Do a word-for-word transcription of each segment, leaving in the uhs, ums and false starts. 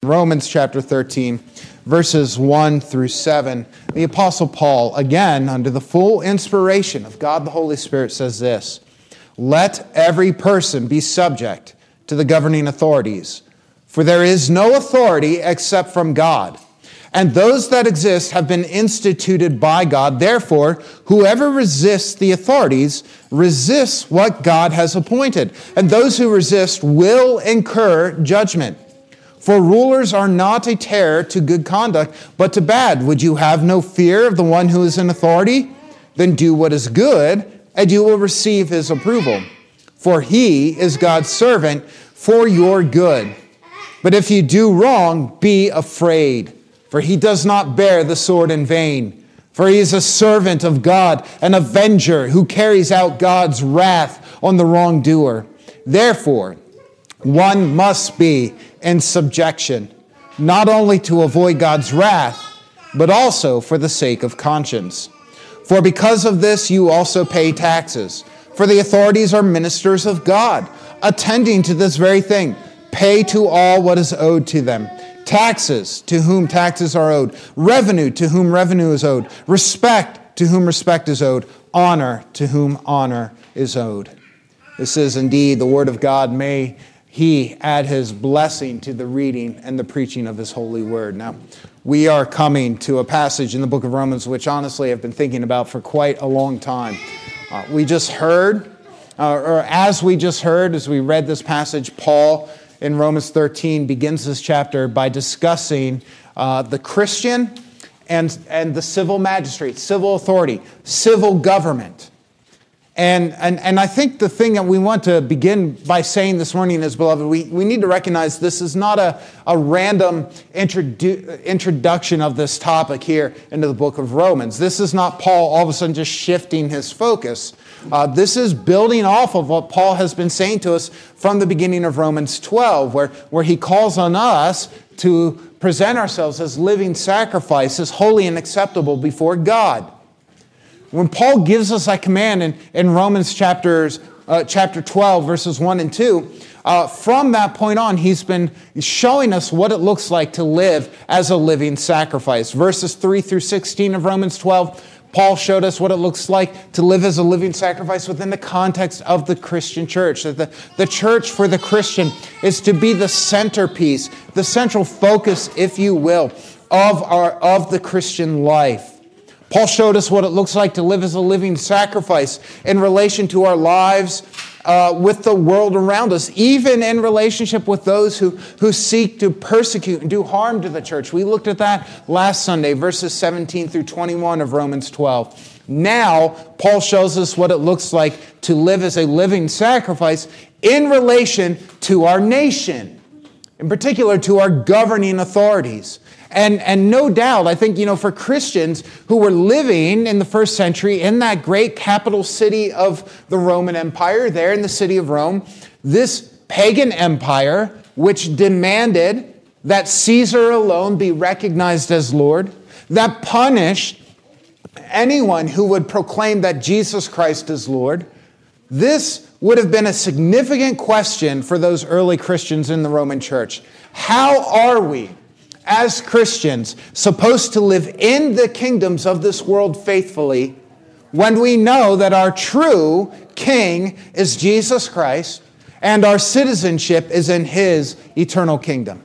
Romans chapter thirteen, verses one through seven. The Apostle Paul, again, under the full inspiration of God the Holy Spirit, says this: "Let every person be subject to the governing authorities, for there is no authority except from God. And those that exist have been instituted by God. Therefore, whoever resists the authorities resists what God has appointed. And those who resist will incur judgment. For rulers are not a terror to good conduct, but to bad. Would you have no fear of the one who is in authority? Then do what is good, and you will receive his approval. For he is God's servant for your good. But if you do wrong, be afraid. For he does not bear the sword in vain. For he is a servant of God, an avenger who carries out God's wrath on the wrongdoer. Therefore, one must be in subjection, not only to avoid God's wrath, but also for the sake of conscience. For because of this you also pay taxes. For the authorities are ministers of God, attending to this very thing. Pay to all what is owed to them. Taxes, to whom taxes are owed. Revenue, to whom revenue is owed. Respect, to whom respect is owed. Honor, to whom honor is owed." This is indeed the word of God. May he add his blessing to the reading and the preaching of his holy word. Now, we are coming to a passage in the book of Romans, which honestly I've been thinking about for quite a long time. Uh, we just heard, uh, or as we just heard, as we read this passage, Paul in Romans thirteen begins this chapter by discussing uh, the Christian and, and the civil magistrate, civil authority, civil government. And, and, and I think the thing that we want to begin by saying this morning is, beloved, we, we need to recognize this is not a, a random introdu- introduction of this topic here into the book of Romans. This is not Paul all of a sudden just shifting his focus. Uh, this is building off of what Paul has been saying to us from the beginning of Romans twelve, where, where he calls on us to present ourselves as living sacrifices, holy and acceptable before God. When Paul gives us that command in, in Romans chapters, uh, chapter twelve, verses one and two, uh, from that point on, he's been showing us what it looks like to live as a living sacrifice. Verses three through sixteen of Romans twelve, Paul showed us what it looks like to live as a living sacrifice within the context of the Christian church. That the, the church for the Christian is to be the centerpiece, the central focus, if you will, of our of the Christian life. Paul showed us what it looks like to live as a living sacrifice in relation to our lives uh, with the world around us, even in relationship with those who, who seek to persecute and do harm to the church. We looked at that last Sunday, verses seventeen through twenty-one of Romans twelve. Now, Paul shows us what it looks like to live as a living sacrifice in relation to our nation, in particular to our governing authorities. And, and no doubt, I think, you know, for Christians who were living in the first century in that great capital city of the Roman Empire, there in the city of Rome, this pagan empire, which demanded that Caesar alone be recognized as Lord, that punished anyone who would proclaim that Jesus Christ is Lord, this would have been a significant question for those early Christians in the Roman church. How are we, as Christians, supposed to live in the kingdoms of this world faithfully when we know that our true king is Jesus Christ and our citizenship is in his eternal kingdom?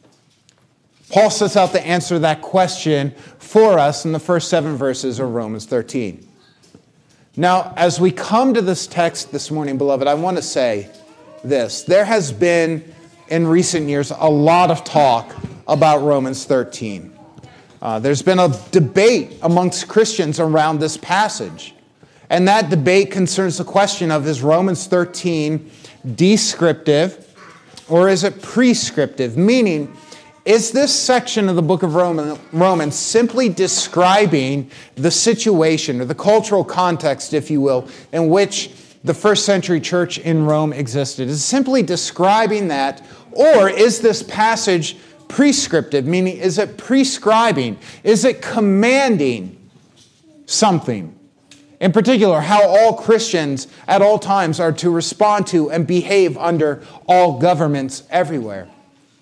Paul sets out the answer to that question for us in the first seven verses of Romans thirteen. Now, as we come to this text this morning, beloved, I want to say this. There has been, in recent years, a lot of talk about Romans thirteen. Uh, there's been a debate amongst Christians around this passage. And that debate concerns the question of, is Romans thirteen descriptive or is it prescriptive? Meaning, is this section of the book of Romans simply describing the situation or the cultural context, if you will, in which the first century church in Rome existed? Is it simply describing that? Or is this passage prescriptive, meaning is it prescribing? Is it commanding something? In particular, how all Christians at all times are to respond to and behave under all governments everywhere.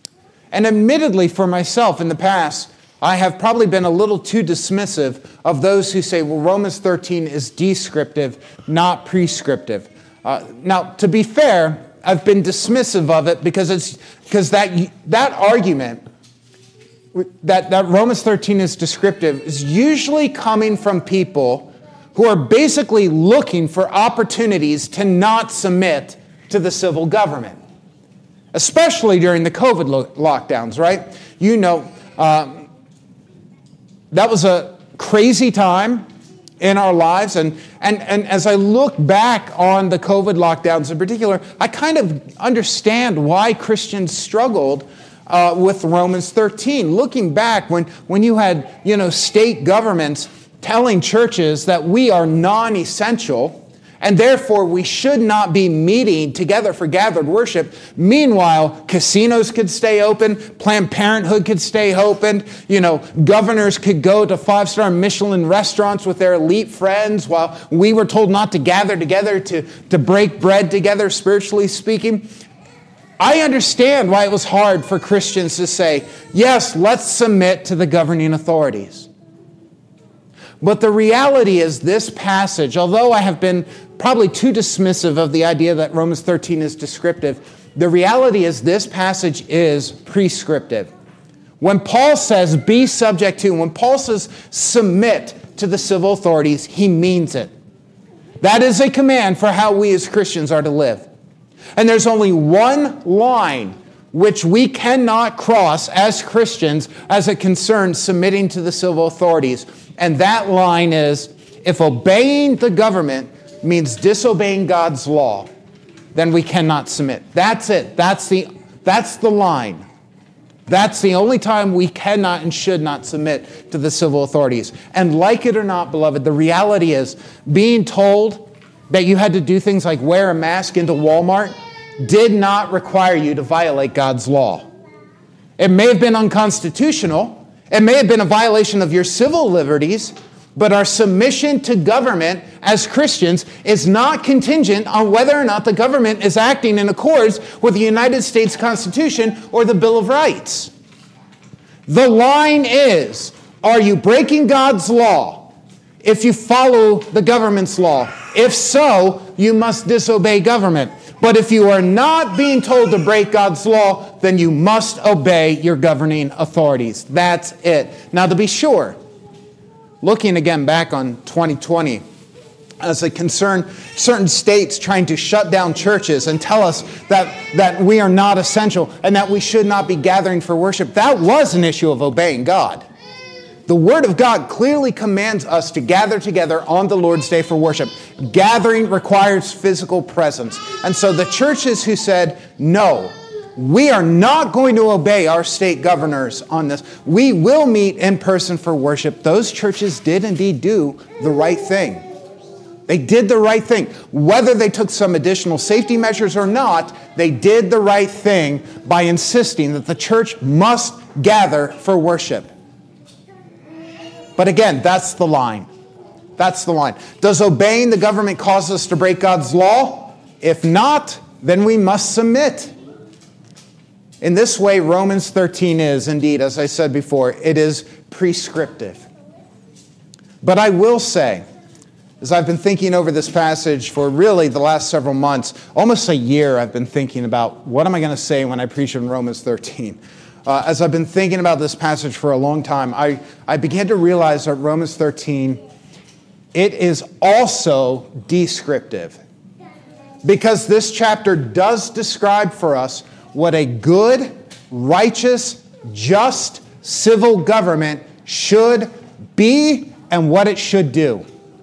And admittedly, for myself in the past, I have probably been a little too dismissive of those who say, well, Romans thirteen is descriptive, not prescriptive. Uh, now, to be fair, I've been dismissive of it because it's because that that argument that, that Romans thirteen is descriptive is usually coming from people who are basically looking for opportunities to not submit to the civil government, especially during the COVID lo- lockdowns, right? You know, um, that was a crazy time in our lives. And, and, and as I look back on the COVID lockdowns in particular, I kind of understand why Christians struggled uh, with Romans thirteen. Looking back, when, when you had, you know, state governments telling churches that we are non-essential, and therefore we should not be meeting together for gathered worship. Meanwhile, casinos could stay open, Planned Parenthood could stay open, you know, governors could go to five-star Michelin restaurants with their elite friends while we were told not to gather together to, to break bread together, spiritually speaking. I understand why it was hard for Christians to say, yes, let's submit to the governing authorities. But the reality is this passage, although I have been probably too dismissive of the idea that Romans thirteen is descriptive, the reality is this passage is prescriptive. When Paul says be subject to, when Paul says submit to the civil authorities, he means it. That is a command for how we as Christians are to live. And there's only one line which we cannot cross as Christians as it concerns submitting to the civil authorities. And that line is, if obeying the government means disobeying God's law, then we cannot submit. That's it. That's the, that's the line. That's the only time we cannot and should not submit to the civil authorities. And like it or not, beloved, the reality is being told that you had to do things like wear a mask into Walmart did not require you to violate God's law. It may have been unconstitutional. It may have been a violation of your civil liberties, but our submission to government as Christians is not contingent on whether or not the government is acting in accordance with the United States Constitution or the Bill of Rights. The line is, are you breaking God's law if you follow the government's law? If so, you must disobey government. But if you are not being told to break God's law, then you must obey your governing authorities. That's it. Now, to be sure, looking again back on twenty twenty, as it concerned certain states trying to shut down churches and tell us that, that we are not essential and that we should not be gathering for worship, that was an issue of obeying God. The Word of God clearly commands us to gather together on the Lord's Day for worship. Gathering requires physical presence. And so the churches who said, no, we are not going to obey our state governors on this, we will meet in person for worship, those churches did indeed do the right thing. They did the right thing. Whether they took some additional safety measures or not, they did the right thing by insisting that the church must gather for worship. But again, that's the line. That's the line. Does obeying the government cause us to break God's law? If not, then we must submit. In this way, Romans thirteen is indeed, as I said before, it is prescriptive. But I will say, as I've been thinking over this passage for really the last several months, almost a year I've been thinking about what am I going to say when I preach in Romans thirteen. Uh, as I've been thinking about this passage for a long time, I, I began to realize that Romans thirteen, it is also descriptive. Because this chapter does describe for us what a good, righteous, just civil government should be and what it should do.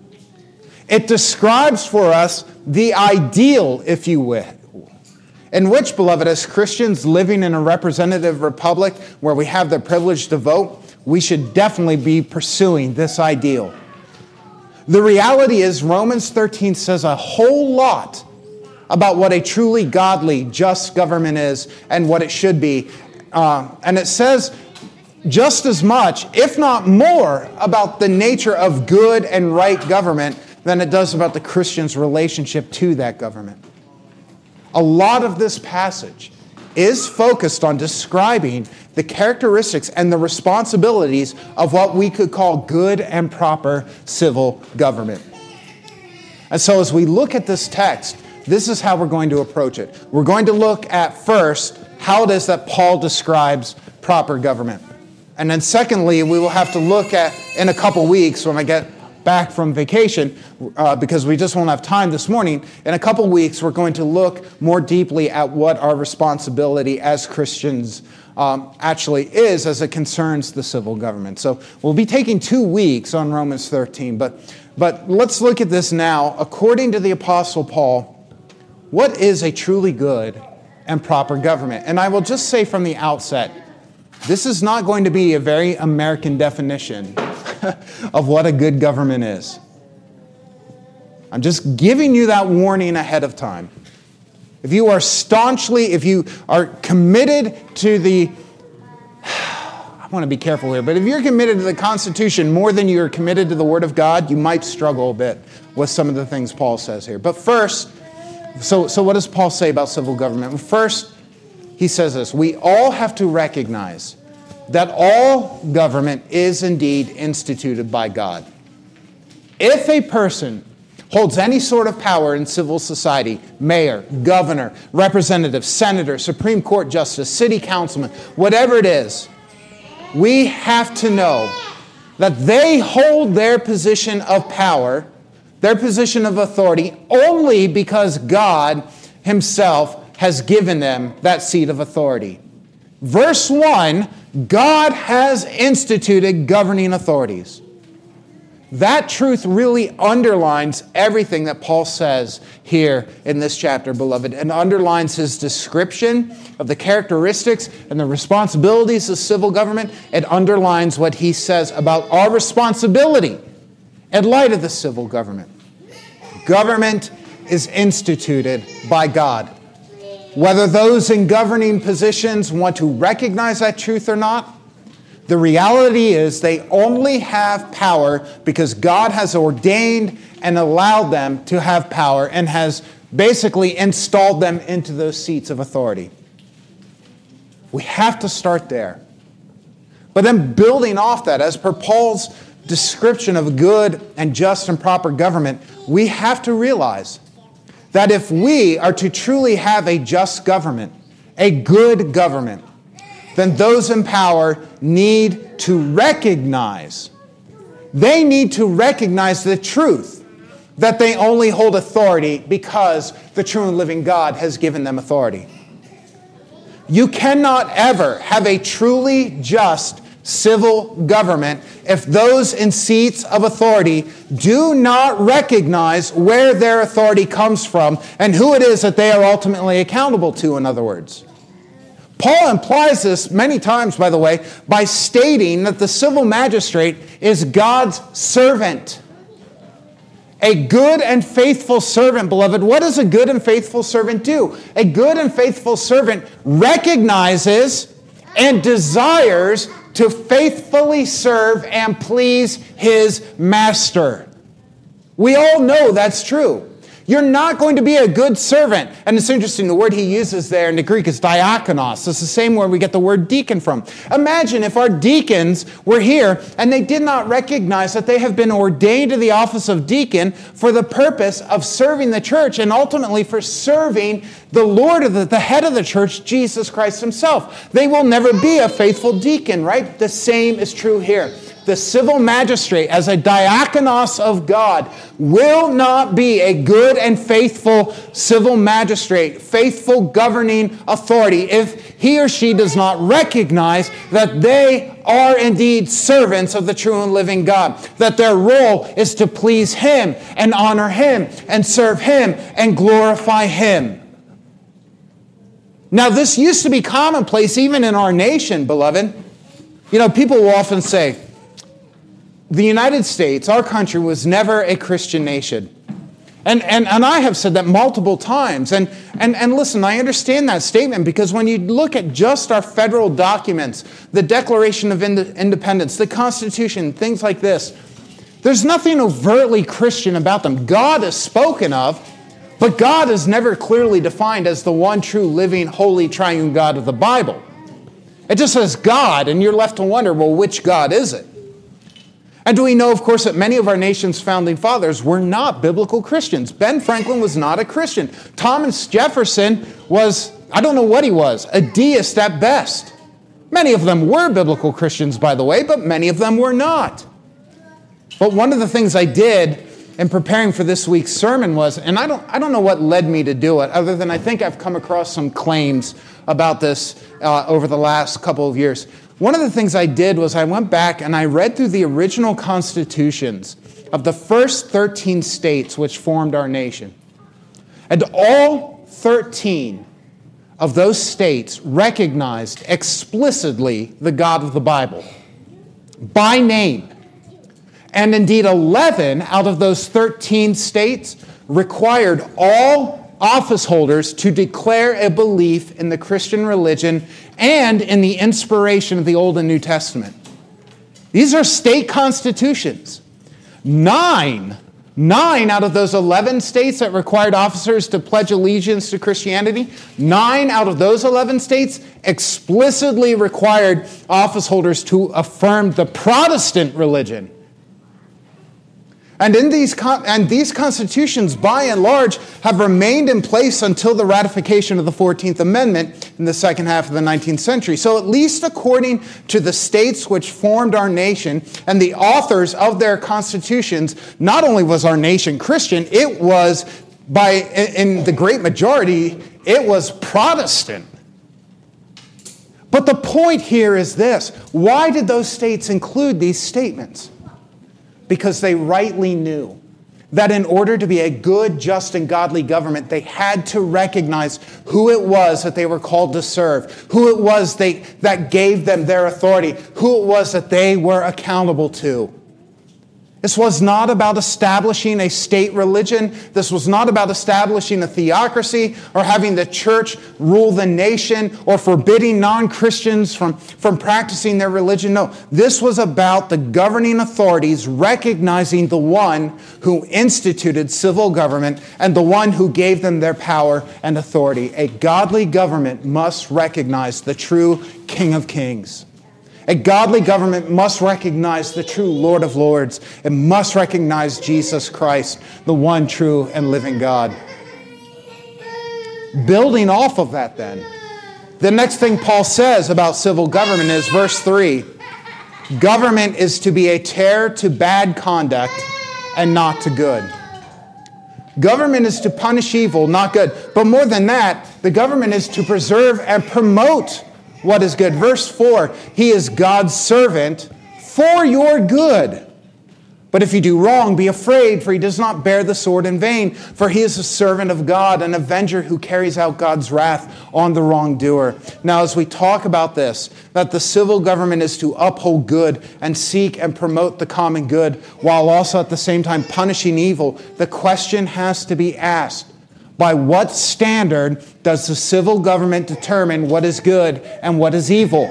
It describes for us the ideal, if you will, in which, beloved, as Christians living in a representative republic where we have the privilege to vote, we should definitely be pursuing this ideal. The reality is Romans thirteen says a whole lot about what a truly godly, just government is and what it should be. Uh, and it says just as much, if not more, about the nature of good and right government than it does about the Christian's relationship to that government. A lot of this passage is focused on describing the characteristics and the responsibilities of what we could call good and proper civil government. And so as we look at this text, this is how we're going to approach it. We're going to look at first how it is that Paul describes proper government. And then secondly, we will have to look at, in a couple weeks when I get back from vacation, uh, because we just won't have time this morning, in a couple weeks we're going to look more deeply at what our responsibility as Christians um, actually is as it concerns the civil government. So we'll be taking two weeks on Romans thirteen, but, but let's look at this now. According to the Apostle Paul, what is a truly good and proper government? And I will just say from the outset, this is not going to be a very American definition of what a good government is. I'm just giving you that warning ahead of time. If you are staunchly, if you are committed to the, I want to be careful here, but if you're committed to the Constitution more than you're committed to the Word of God, you might struggle a bit with some of the things Paul says here. But first, so, so what does Paul say about civil government? Well, first, he says this: we all have to recognize that all government is indeed instituted by God. If a person holds any sort of power in civil society, mayor, governor, representative, senator, Supreme Court justice, city councilman, whatever it is, we have to know that they hold their position of power, their position of authority, only because God Himself has given them that seat of authority. Verse one, God has instituted governing authorities. That truth really underlines everything that Paul says here in this chapter, beloved, and underlines his description of the characteristics and the responsibilities of civil government. It underlines what he says about our responsibility in light of the civil government. Government is instituted by God. Whether those in governing positions want to recognize that truth or not, the reality is they only have power because God has ordained and allowed them to have power and has basically installed them into those seats of authority. We have to start there. But then building off that, as per Paul's description of good and just and proper government, we have to realize that if we are to truly have a just government, a good government, then those in power need to recognize, they need to recognize the truth that they only hold authority because the true and living God has given them authority. You cannot ever have a truly just civil government if those in seats of authority do not recognize where their authority comes from and who it is that they are ultimately accountable to, in other words. Paul implies this many times, by the way, by stating that the civil magistrate is God's servant. A good and faithful servant, beloved. What does a good and faithful servant do? A good and faithful servant recognizes and desires to faithfully serve and please his master. We all know that's true. You're not going to be a good servant. And it's interesting, the word he uses there in the Greek is diakonos. It's the same word we get the word deacon from. Imagine if our deacons were here and they did not recognize that they have been ordained to the office of deacon for the purpose of serving the church and ultimately for serving the Lord of the, the head of the church, Jesus Christ Himself. They will never be a faithful deacon, right? The same is true here. The civil magistrate, as a diakonos of God, will not be a good and faithful civil magistrate, faithful governing authority, if he or she does not recognize that they are indeed servants of the true and living God, that their role is to please Him and honor Him and serve Him and glorify Him. Now, this used to be commonplace even in our nation, beloved. You know, people will often say, the United States, our country, was never a Christian nation. And, and, and I have said that multiple times. And, and, and listen, I understand that statement because when you look at just our federal documents, the Declaration of Independence, the Constitution, things like this, there's nothing overtly Christian about them. God is spoken of, But God is never clearly defined as the one true, living, holy, triune God of the Bible. It just says God, and you're left to wonder, well, which God is it? And do we know, of course, that many of our nation's founding fathers were not biblical Christians? Ben Franklin was not a Christian. Thomas Jefferson was, I don't know what he was, a deist at best. Many of them were biblical Christians, by the way, but many of them were not. But one of the things I did in preparing for this week's sermon was, and I don't, I don't know what led me to do it, other than I think I've come across some claims about this uh, over the last couple of years. One of the things I did was I went back and I read through the original constitutions of the first thirteen states which formed our nation. And all thirteen of those states recognized explicitly the God of the Bible by name. And indeed, eleven out of those thirteen states required all office holders to declare a belief in the Christian religion and in the inspiration of the Old and New Testament. These are state constitutions. Nine, nine out of those eleven states that required officers to pledge allegiance to Christianity, nine out of those eleven states explicitly required office holders to affirm the Protestant religion. And in these con- and these constitutions, by and large, have remained in place until the ratification of the fourteenth Amendment in the second half of the nineteenth century. So at least according to the states which formed our nation and the authors of their constitutions, not only was our nation Christian, it was, by in the great majority, it was Protestant. But the point here is this: why did those states include these statements? Because they rightly knew that in order to be a good, just, and godly government, they had to recognize who it was that they were called to serve, who it was they, that gave them their authority, who it was that they were accountable to. This was not about establishing a state religion. This was not about establishing a theocracy or having the church rule the nation or forbidding non-Christians from, from practicing their religion. No, this was about the governing authorities recognizing the one who instituted civil government and the one who gave them their power and authority. A godly government must recognize the true King of Kings. A godly government must recognize the true Lord of Lords. It must recognize Jesus Christ, the one true and living God. Building off of that then, the next thing Paul says about civil government is verse three. Government is to be a terror to bad conduct and not to good. Government is to punish evil, not good. But more than that, the government is to preserve and promote what is good. Verse four, he is God's servant for your good. But if you do wrong, be afraid, for he does not bear the sword in vain. For he is a servant of God, an avenger who carries out God's wrath on the wrongdoer. Now, as we talk about this, that the civil government is to uphold good and seek and promote the common good, while also at the same time punishing evil, the question has to be asked: by what standard does the civil government determine what is good and what is evil?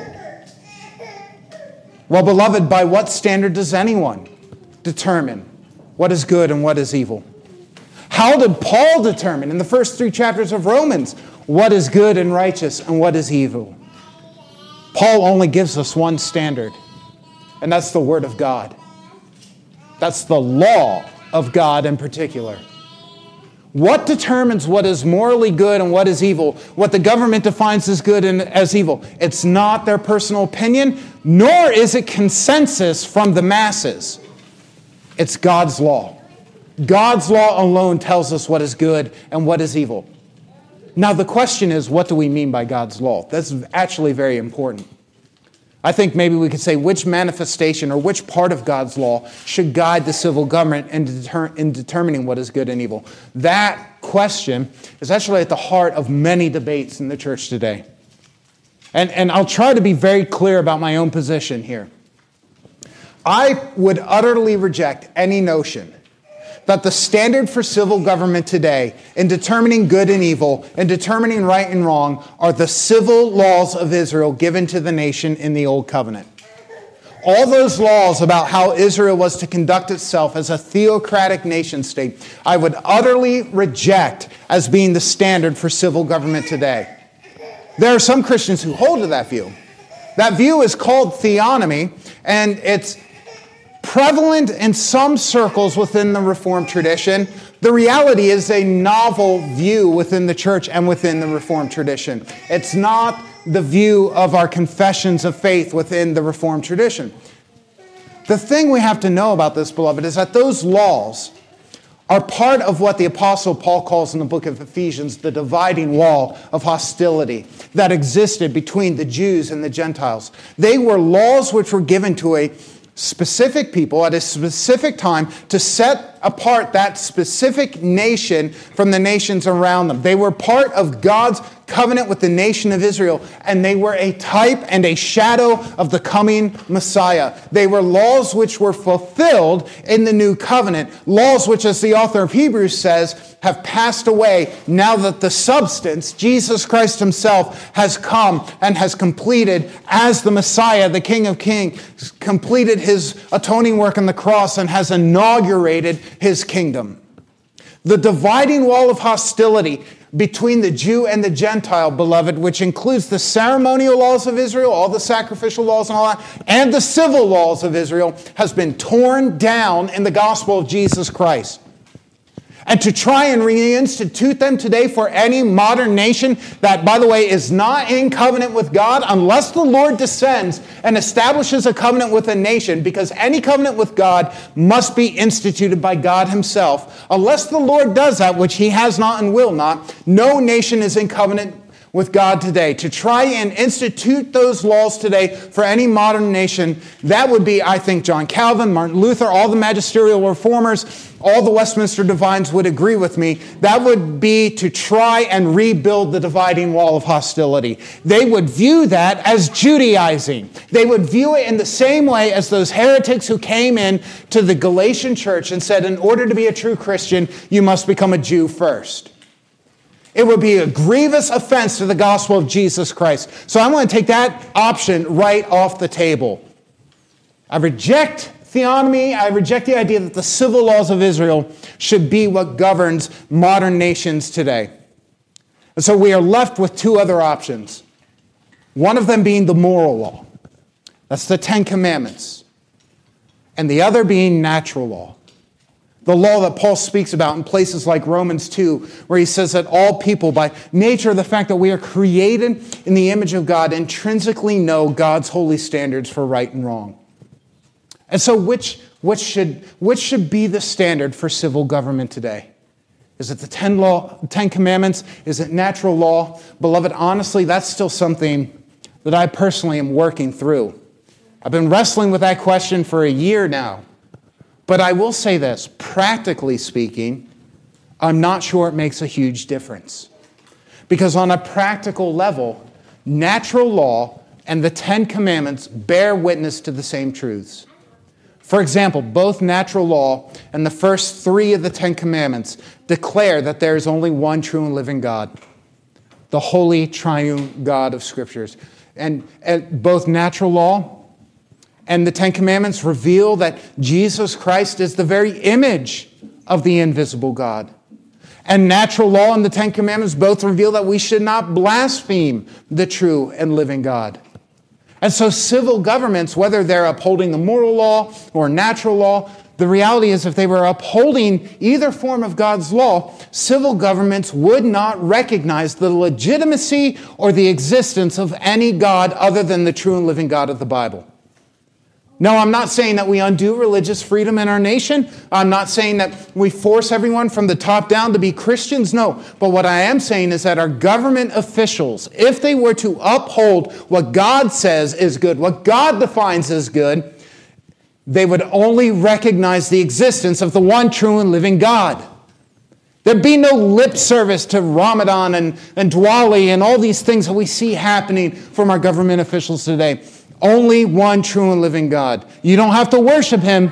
Well, beloved, by what standard does anyone determine what is good and what is evil? How did Paul determine in the first three chapters of Romans what is good and righteous and what is evil? Paul only gives us one standard, and that's the Word of God. That's the law of God in particular. What determines what is morally good and what is evil? What the government defines as good and as evil? It's not their personal opinion, nor is it consensus from the masses. It's God's law. God's law alone tells us what is good and what is evil. Now the question is, what do we mean by God's law? That's actually very important. I think maybe we could say which manifestation or which part of God's law should guide the civil government in, deter- in determining what is good and evil. That question is actually at the heart of many debates in the church today. And, and I'll try to be very clear about my own position here. I would utterly reject any notion that the standard for civil government today in determining good and evil and determining right and wrong are the civil laws of Israel given to the nation in the Old Covenant. All those laws about how Israel was to conduct itself as a theocratic nation state, I would utterly reject as being the standard for civil government today. There are some Christians who hold to that view. That view is called theonomy, and it's prevalent in some circles within the Reformed tradition. The reality is a novel view within the church and within the Reformed tradition. It's not the view of our confessions of faith within the Reformed tradition. The thing we have to know about this, beloved, is that those laws are part of what the Apostle Paul calls in the book of Ephesians the dividing wall of hostility that existed between the Jews and the Gentiles. They were laws which were given to a specific people at a specific time to set apart that specific nation from the nations around them. They were part of God's covenant with the nation of Israel, and they were a type and a shadow of the coming Messiah. They were laws which were fulfilled in the new covenant, laws which, as the author of Hebrews says, have passed away now that the substance, Jesus Christ himself, has come and has completed as the Messiah, the King of Kings, completed his atoning work on the cross and has inaugurated his kingdom. The dividing wall of hostility between the Jew and the Gentile, beloved, which includes the ceremonial laws of Israel, all the sacrificial laws and all that, and the civil laws of Israel, has been torn down in the gospel of Jesus Christ. And to try and reinstitute them today for any modern nation that, by the way, is not in covenant with God, unless the Lord descends and establishes a covenant with a nation, because any covenant with God must be instituted by God himself. Unless the Lord does that, which he has not and will not, no nation is in covenant with God today. To try and institute those laws today for any modern nation, that would be, I think, John Calvin, Martin Luther, all the magisterial reformers, all the Westminster divines would agree with me. That would be to try and rebuild the dividing wall of hostility. They would view that as Judaizing. They would view it in the same way as those heretics who came in to the Galatian church and said, in order to be a true Christian, you must become a Jew first. It would be a grievous offense to the gospel of Jesus Christ. So I want to take that option right off the table. I reject theonomy. I reject the idea that the civil laws of Israel should be what governs modern nations today. And so we are left with two other options. One of them being the moral law. That's the Ten Commandments. And the other being natural law. The law that Paul speaks about in places like Romans two, where he says that all people, by nature of the fact that we are created in the image of God, intrinsically know God's holy standards for right and wrong. And so which, which, should, which should be the standard for civil government today? Is it the ten, law, Ten Commandments? Is it natural law? Beloved, honestly, that's still something that I personally am working through. I've been wrestling with that question for a year now. But I will say this, practically speaking, I'm not sure it makes a huge difference. Because on a practical level, natural law and the Ten Commandments bear witness to the same truths. For example, both natural law and the first three of the Ten Commandments declare that there is only one true and living God, the holy triune God of Scriptures. And, and both natural law and the Ten Commandments reveal that Jesus Christ is the very image of the invisible God. And natural law and the Ten Commandments both reveal that we should not blaspheme the true and living God. And so civil governments, whether they're upholding the moral law or natural law, the reality is if they were upholding either form of God's law, civil governments would not recognize the legitimacy or the existence of any God other than the true and living God of the Bible. No, I'm not saying that we undo religious freedom in our nation. I'm not saying that we force everyone from the top down to be Christians. No, but what I am saying is that our government officials, if they were to uphold what God says is good, what God defines as good, they would only recognize the existence of the one true and living God. There'd be no lip service to Ramadan and, and Diwali and all these things that we see happening from our government officials today. Only one true and living God. You don't have to worship him,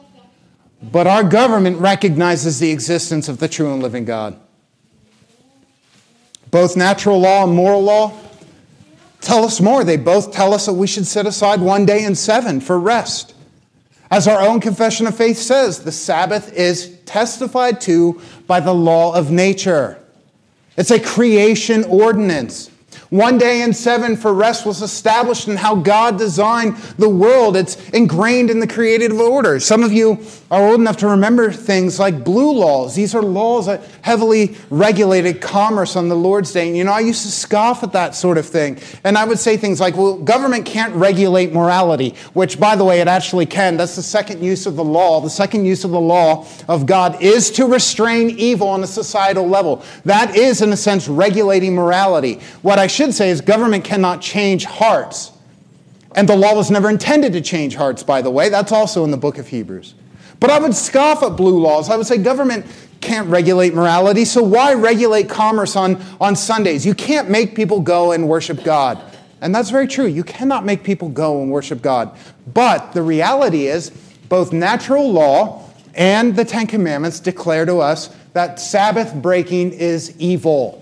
but our government recognizes the existence of the true and living God. Both natural law and moral law tell us more. They both tell us that we should set aside one day in seven for rest. As our own confession of faith says, the Sabbath is testified to by the law of nature. It's a creation ordinance. One day in seven for rest was established in how God designed the world. It's ingrained in the creative order. Some of you are old enough to remember things like blue laws. These are laws that heavily regulated commerce on the Lord's Day. And you know, I used to scoff at that sort of thing. And I would say things like, well, government can't regulate morality, which, by the way, it actually can. That's the second use of the law. The second use of the law of God is to restrain evil on a societal level. That is, in a sense, regulating morality. What I should say is government cannot change hearts. And the law was never intended to change hearts, by the way. That's also in the book of Hebrews. But I would scoff at blue laws. I would say government can't regulate morality, so why regulate commerce on, on Sundays? You can't make people go and worship God. And that's very true. You cannot make people go and worship God. But the reality is, both natural law and the Ten Commandments declare to us that Sabbath breaking is evil.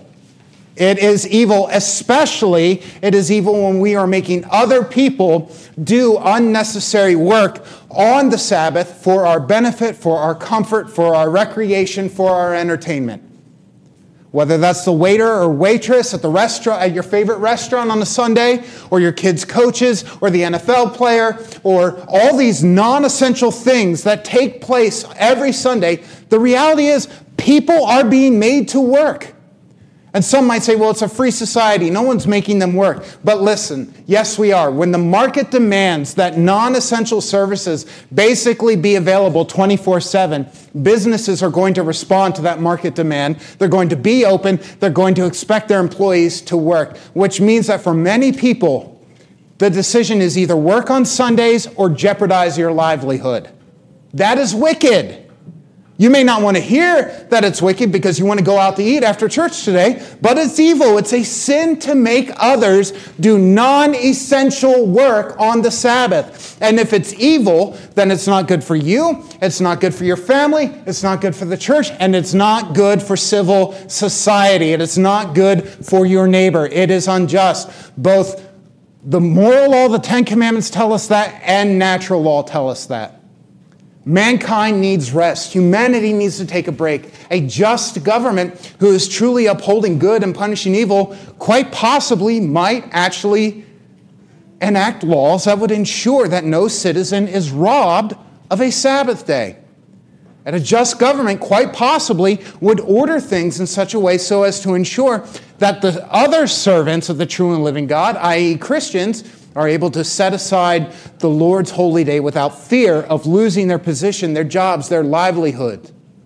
It is evil, especially it is evil when we are making other people do unnecessary work on the Sabbath for our benefit, for our comfort, for our recreation, for our entertainment. Whether that's the waiter or waitress at the restaurant, at your favorite restaurant on a Sunday, or your kids' coaches, or the N F L player, or all these non-essential things that take place every Sunday, the reality is people are being made to work. And some might say, well, it's a free society. No one's making them work. But listen, yes, we are. When the market demands that non-essential services basically be available twenty-four seven, businesses are going to respond to that market demand. They're going to be open. They're going to expect their employees to work, which means that for many people, the decision is either work on Sundays or jeopardize your livelihood. That is wicked. You may not want to hear that it's wicked because you want to go out to eat after church today, but it's evil. It's a sin to make others do non-essential work on the Sabbath. And if it's evil, then it's not good for you, it's not good for your family, it's not good for the church, and it's not good for civil society. It is not good for your neighbor. It is unjust. Both the moral law, the Ten Commandments tell us that, and natural law tell us that. Mankind needs rest. Humanity needs to take a break. A just government who is truly upholding good and punishing evil quite possibly might actually enact laws that would ensure that no citizen is robbed of a Sabbath day. And a just government quite possibly would order things in such a way so as to ensure that the other servants of the true and living God, that is Christians, are able to set aside the Lord's holy day without fear of losing their position, their jobs, their livelihood.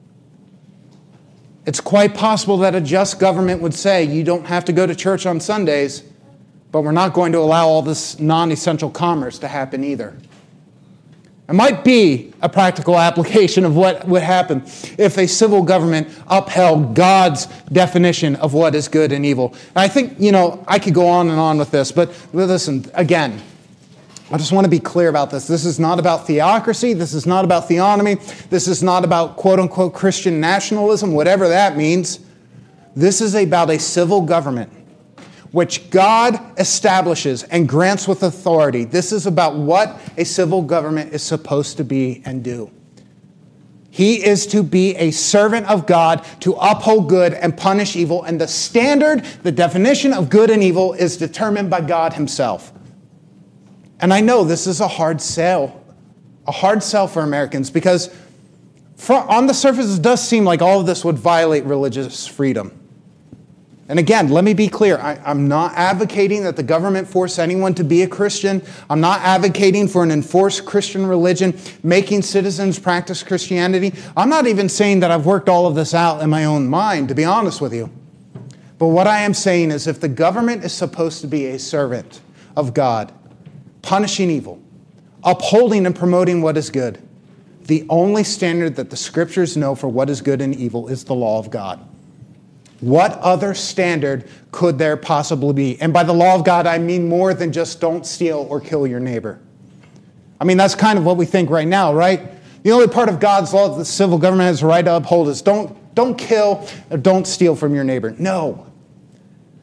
It's quite possible that a just government would say, you don't have to go to church on Sundays, but we're not going to allow all this non-essential commerce to happen either. It might be a practical application of what would happen if a civil government upheld God's definition of what is good and evil. And I think, you know, I could go on and on with this, but listen, again, I just want to be clear about this. This is not about theocracy. This is not about theonomy. This is not about quote-unquote Christian nationalism, whatever that means. This is about a civil government which God establishes and grants with authority. This is about what a civil government is supposed to be and do. He is to be a servant of God to uphold good and punish evil. And the standard, the definition of good and evil is determined by God himself. And I know this is a hard sell, a hard sell for Americans because for, on the surface it does seem like all of this would violate religious freedom. And again, let me be clear. I, I'm not advocating that the government force anyone to be a Christian. I'm not advocating for an enforced Christian religion, making citizens practice Christianity. I'm not even saying that I've worked all of this out in my own mind, to be honest with you. But what I am saying is if the government is supposed to be a servant of God, punishing evil, upholding and promoting what is good, the only standard that the Scriptures know for what is good and evil is the law of God. What other standard could there possibly be? And by the law of God, I mean more than just don't steal or kill your neighbor. I mean, that's kind of what we think right now, right? The only part of God's law that the civil government has the right to uphold is don't, don't kill or don't steal from your neighbor. No.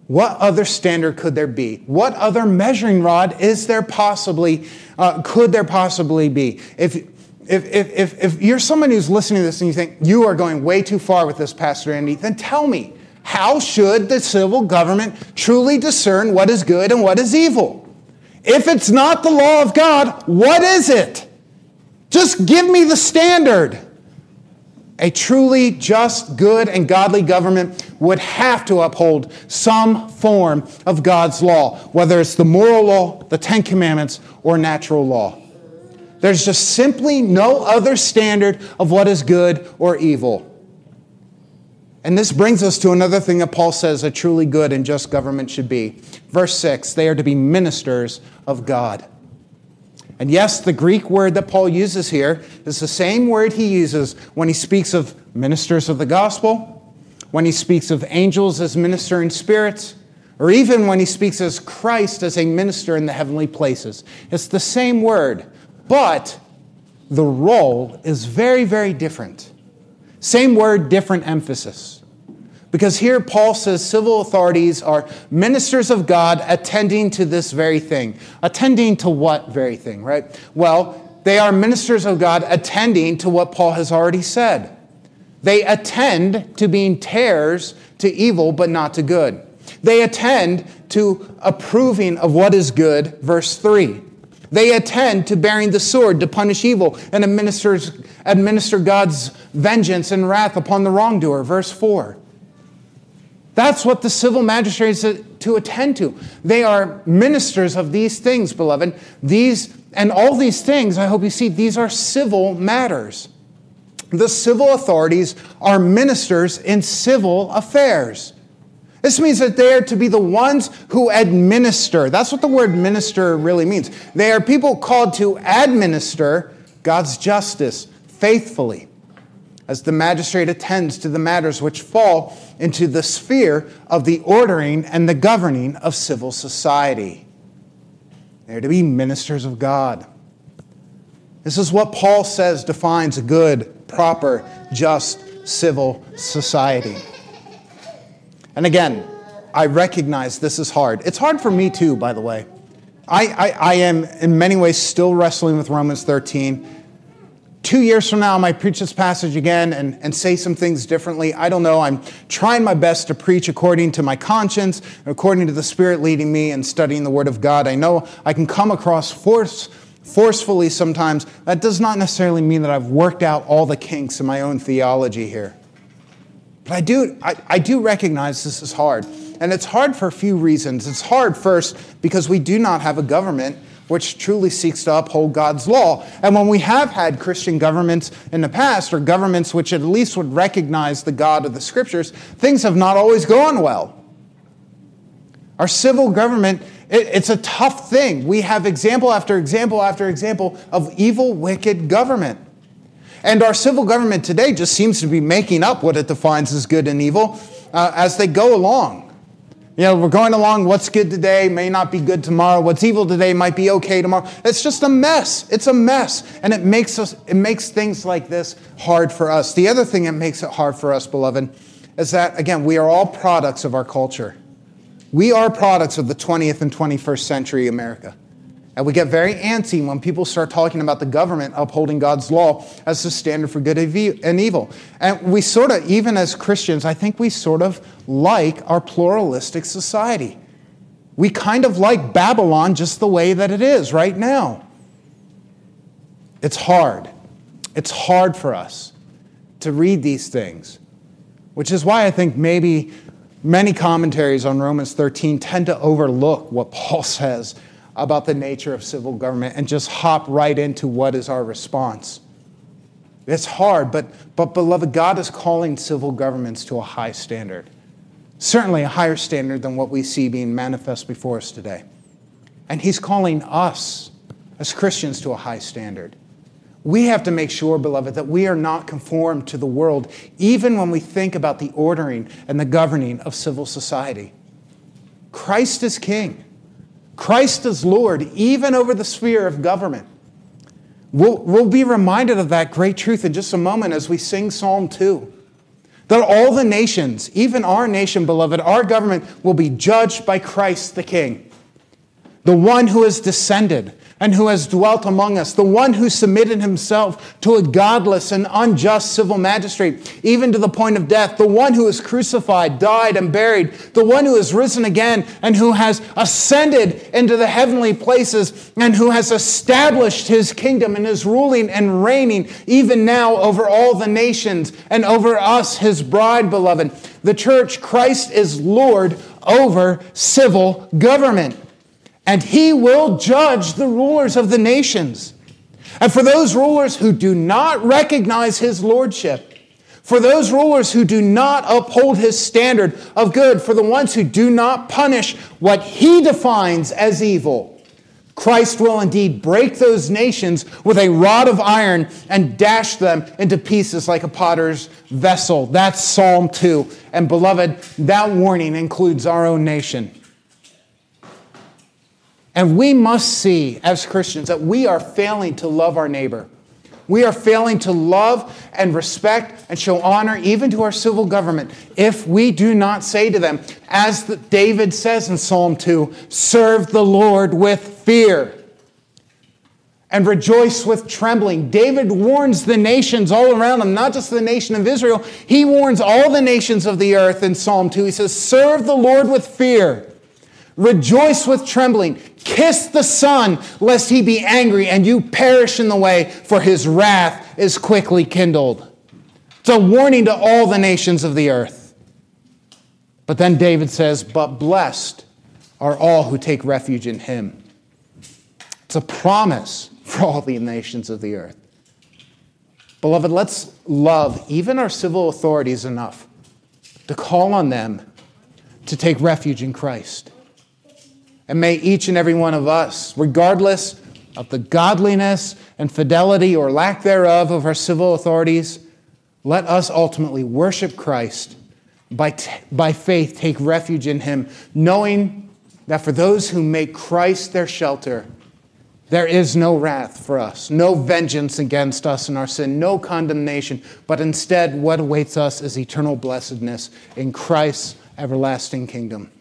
What other standard could there be? What other measuring rod is there possibly, uh, could there possibly be? If, if, if, if, if you're someone who's listening to this and you think you are going way too far with this, Pastor Andy, then tell me, how should the civil government truly discern what is good and what is evil? If it's not the law of God, what is it? Just give me the standard. A truly just, good, and godly government would have to uphold some form of God's law, whether it's the moral law, the Ten Commandments, or natural law. There's just simply no other standard of what is good or evil. And this brings us to another thing that Paul says a truly good and just government should be. Verse six, they are to be ministers of God. And yes, the Greek word that Paul uses here is the same word he uses when he speaks of ministers of the gospel, when he speaks of angels as ministering spirits, or even when he speaks as Christ as a minister in the heavenly places. It's the same word, but the role is very, very different. Same word, different emphasis. Because here Paul says civil authorities are ministers of God attending to this very thing. Attending to what very thing, right? Well, they are ministers of God attending to what Paul has already said. They attend to being terrors to evil, but not to good. They attend to approving of what is good, verse three. They attend to bearing the sword to punish evil and administers, administer God's vengeance and wrath upon the wrongdoer, verse four. That's what the civil magistrate is to attend to. They are ministers of these things, beloved. These and all these things, I hope you see, these are civil matters. The civil authorities are ministers in civil affairs. This means that they are to be the ones who administer. That's what the word minister really means. They are people called to administer God's justice faithfully, as the magistrate attends to the matters which fall into the sphere of the ordering and the governing of civil society. They are to be ministers of God. This is what Paul says defines a good, proper, just civil society. And again, I recognize this is hard. It's hard for me too, by the way. I, I, I am in many ways still wrestling with Romans thirteen. Two years from now, I might preach this passage again and, and say some things differently. I don't know. I'm trying my best to preach according to my conscience, according to the Spirit leading me and studying the Word of God. I know I can come across force, forcefully sometimes. That does not necessarily mean that I've worked out all the kinks in my own theology here. But I do, I, I do recognize this is hard. And it's hard for a few reasons. It's hard first because we do not have a government which truly seeks to uphold God's law. And when we have had Christian governments in the past, or governments which at least would recognize the God of the Scriptures, things have not always gone well. Our civil government, it, it's a tough thing. We have example after example after example of evil, wicked government. And our civil government today just seems to be making up what it defines as good and evil uh, as they go along. You know, we're going along, what's good today may not be good tomorrow. What's evil today might be okay tomorrow. It's just a mess. It's a mess. And it makes us, it makes things like this hard for us. The other thing that makes it hard for us, beloved, is that, again, we are all products of our culture. We are products of the twentieth and twenty-first century America. And we get very antsy when people start talking about the government upholding God's law as the standard for good and evil. And we sort of, even as Christians, I think we sort of like our pluralistic society. We kind of like Babylon just the way that it is right now. It's hard. It's hard for us to read these things, which is why I think maybe many commentaries on Romans thirteen tend to overlook what Paul says about the nature of civil government and just hop right into what is our response. It's hard, but, but beloved, God is calling civil governments to a high standard. Certainly a higher standard than what we see being manifest before us today. And He's calling us as Christians to a high standard. We have to make sure, beloved, that we are not conformed to the world, even when we think about the ordering and the governing of civil society. Christ is King. Christ is Lord, even over the sphere of government. We'll, we'll be reminded of that great truth in just a moment as we sing Psalm two. That all the nations, even our nation, beloved, our government, will be judged by Christ the King. The one who has descended and who has dwelt among us, the one who submitted himself to a godless and unjust civil magistrate, even to the point of death, the one who is crucified, died, and buried, the one who has risen again and who has ascended into the heavenly places and who has established his kingdom and is ruling and reigning even now over all the nations and over us, his bride, beloved. The church, Christ is Lord over civil government. And he will judge the rulers of the nations. And for those rulers who do not recognize his lordship, for those rulers who do not uphold his standard of good, for the ones who do not punish what he defines as evil, Christ will indeed break those nations with a rod of iron and dash them into pieces like a potter's vessel. That's Psalm two. And beloved, that warning includes our own nation. And we must see, as Christians, that we are failing to love our neighbor. We are failing to love and respect and show honor even to our civil government if we do not say to them, as David says in Psalm two, serve the Lord with fear and rejoice with trembling. David warns the nations all around him, not just the nation of Israel. He warns all the nations of the earth in Psalm two. He says, serve the Lord with fear. Rejoice with trembling. Kiss the Son, lest he be angry and you perish in the way, for his wrath is quickly kindled. It's a warning to all the nations of the earth. But then David says, but blessed are all who take refuge in him. It's a promise for all the nations of the earth. Beloved, let's love even our civil authorities enough to call on them to take refuge in Christ. And may each and every one of us, regardless of the godliness and fidelity or lack thereof of our civil authorities, let us ultimately worship Christ by, t- by faith, take refuge in him, knowing that for those who make Christ their shelter, there is no wrath for us, no vengeance against us and our sin, no condemnation, but instead what awaits us is eternal blessedness in Christ's everlasting kingdom.